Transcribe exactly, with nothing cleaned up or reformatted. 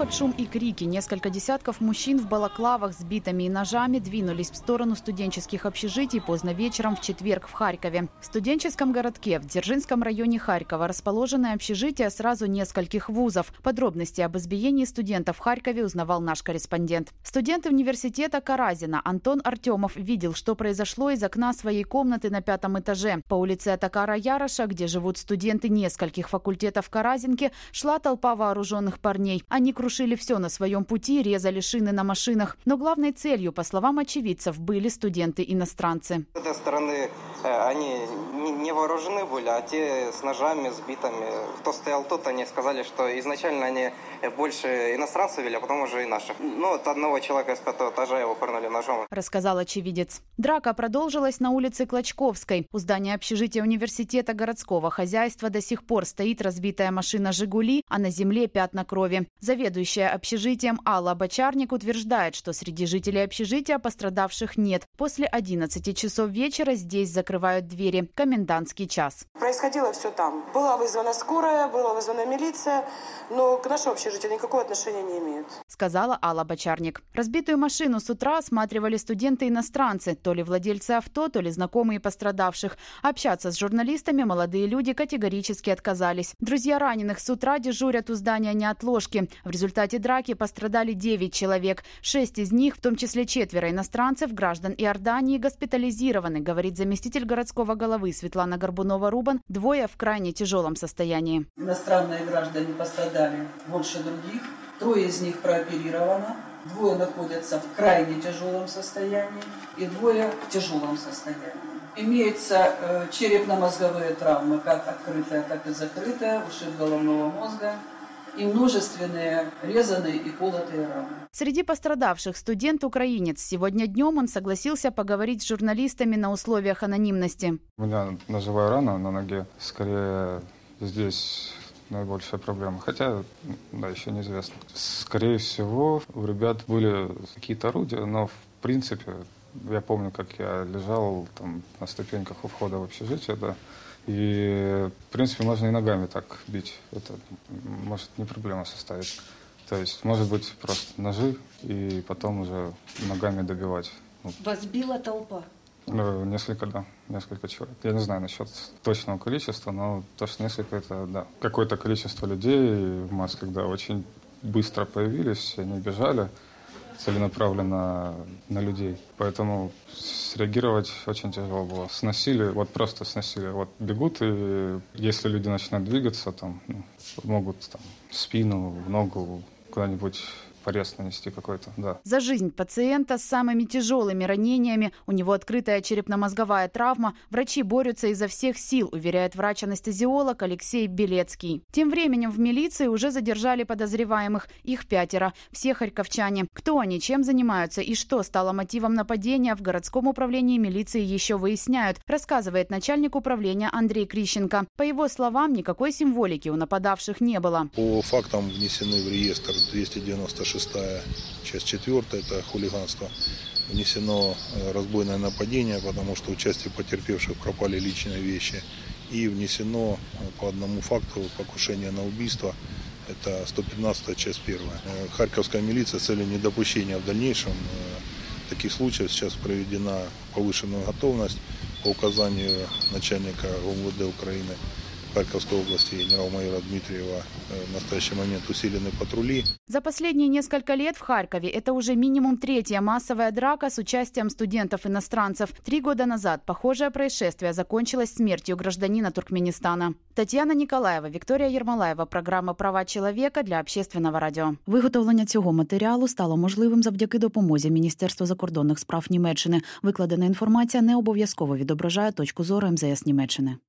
под шум и крики несколько десятков мужчин в балаклавах с битами и ножами двинулись в сторону студенческих общежитий поздно вечером в четверг в Харькове. В студенческом городке в Дзержинском районе Харькова расположены общежития сразу нескольких вузов. Подробности об избиении студентов в Харькове узнавал наш корреспондент. Студент университета Каразина Антон Артемов видел, что произошло из окна своей комнаты на пятом этаже. По улице Атакара Яроша, где живут студенты нескольких факультетов Каразинки, шла толпа вооруженных парней. Они крушили все на своем пути, резали шины на машинах. Но главной целью, по словам очевидцев, были студенты-иностранцы. С этой стороны они не вооружены были, а те с ножами, с битами. Кто стоял тут, они сказали, что изначально они больше иностранцев вели, а потом уже и наших. Ну, от одного человека с пятого этажа его пырнули ножом. Рассказал очевидец. Драка продолжилась на улице Клочковской. У здания общежития университета городского хозяйства до сих пор стоит разбитая машина «Жигули», а на земле пятна крови. Заведующая общежитием Алла Бочарник утверждает, что среди жителей общежития пострадавших нет. После одиннадцати часов вечера здесь закрывают двери. Комендантский час. Происходило все там. Была вызвана скорая, была вызвана милиция, но к нашему общежитию никакого отношения не имеют. Сказала Алла Бочарник. Разбитую машину с утра осматривали студенты-иностранцы, то ли владельцы авто, то ли знакомые пострадавших. Общаться с журналистами молодые люди категорически отказались. Друзья раненых с утра дежурят у здания неотложки. В результате драки пострадали девять человек. Шесть из них, в том числе четверо иностранцев, граждан Иордании, госпитализированы, говорит заместитель городского головы Светлана Горбунова-Рубан. Двое в крайне тяжелом состоянии. Иностранные граждане пострадали больше других. Трое из них прооперировано. Двое находятся в крайне тяжелом состоянии и двое в тяжелом состоянии. Имеются э, черепно-мозговые травмы, как открытая, так и закрытая, ушиб головного мозга и множественные резаные и колотые раны. Среди пострадавших студент-украинец. Сегодня днем он согласился поговорить с журналистами на условиях анонимности. У меня ножевая рана на ноге. Скорее здесь наибольшая проблема. Хотя, да, еще неизвестно. Скорее всего, у ребят были какие-то орудия, но в принципе, я помню, как я лежал там на ступеньках у входа в общежитие, да, и, в принципе, можно и ногами так бить. Это может не проблема составить. То есть, может быть, просто ножи и потом уже ногами добивать. Вас била толпа? Ну, несколько, да, несколько человек. Я не знаю насчет точного количества, но то, что несколько, это, да. Какое-то количество людей в масках, да, очень быстро появились, они бежали целенаправленно на людей. Поэтому среагировать очень тяжело было. Сносили, вот просто сносили. Вот бегут, и если люди начинают двигаться, там, ну, могут там, в спину, в ногу, куда-нибудь порез нанести какой-то, да. За жизнь пациента с самыми тяжелыми ранениями, у него открытая черепно-мозговая травма, врачи борются изо всех сил, уверяет врач-анестезиолог Алексей Белецкий. Тем временем в милиции уже задержали подозреваемых. Их пятеро. Все харьковчане. Кто они, чем занимаются и что стало мотивом нападения, в городском управлении милиции еще выясняют, рассказывает начальник управления Андрей Крищенко. По его словам, никакой символики у нападавших не было. По фактам внесены в реестр двести девяносто шестая часть четвёртая, это хулиганство. Внесено разбойное нападение, потому что у части потерпевших пропали личные вещи. И внесено по одному факту покушение на убийство. Это сто пятнадцатая часть первая. Харьковская милиция с целью недопущения в дальнейшем таких случаев сейчас проведена повышенная готовность по указанию начальника ОМВД Украины Харьковской области генерал-майора Дмитриева. В настоящий момент усилены патрули. За последние несколько лет в Харькове это уже минимум третья массовая драка с участием студентов-иностранцев. Три года назад похожее происшествие закончилось смертью гражданина Туркменистана. Тетяна Ніколаєва, Вікторія Єрмолаєва. Програма «Права чоловіка» для Общественного радіо. Виготовлення цього матеріалу стало можливим завдяки допомозі Міністерства закордонних справ Німеччини. Викладена інформація не обов'язково відображає точку зору ем зе ес Німеччини.